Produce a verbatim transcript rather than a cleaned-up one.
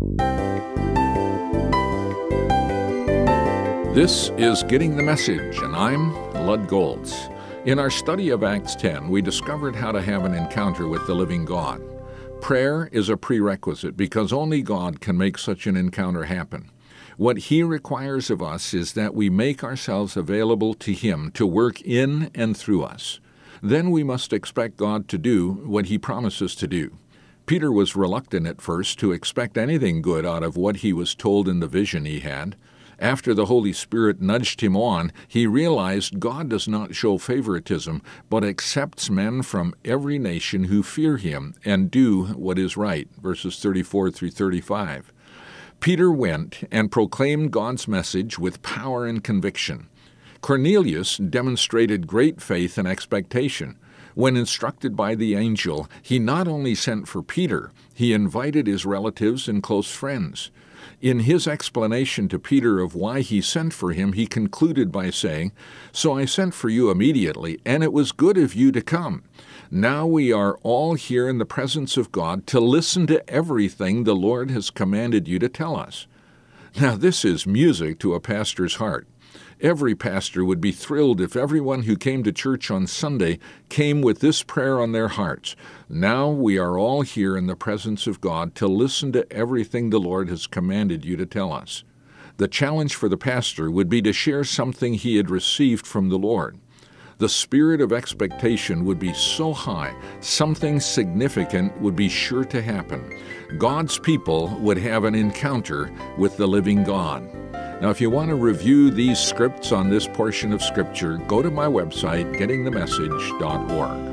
This is Getting the Message, and I'm Lud Golds. In our study of Acts ten, we discovered how to have an encounter with the living God. Prayer is a prerequisite because only God can make such an encounter happen. What He requires of us is that we make ourselves available to Him to work in and through us. Then we must expect God to do what He promises to do. Peter was reluctant at first to expect anything good out of what he was told in the vision he had. After the Holy Spirit nudged him on, he realized God does not show favoritism, but accepts men from every nation who fear Him and do what is right, verses thirty-four through thirty-five. Peter went and proclaimed God's message with power and conviction. Cornelius demonstrated great faith and expectation. When instructed by the angel, he not only sent for Peter, he invited his relatives and close friends. In his explanation to Peter of why he sent for him, he concluded by saying, "So I sent for you immediately, and it was good of you to come. Now we are all here in the presence of God to listen to everything the Lord has commanded you to tell us." Now this is music to a pastor's heart. Every pastor would be thrilled if everyone who came to church on Sunday came with this prayer on their hearts. Now we are all here in the presence of God to listen to everything the Lord has commanded you to tell us. The challenge for the pastor would be to share something he had received from the Lord. The spirit of expectation would be so high, something significant would be sure to happen. God's people would have an encounter with the living God. Now, if you want to review these scripts on this portion of Scripture, go to my website, getting the message dot org.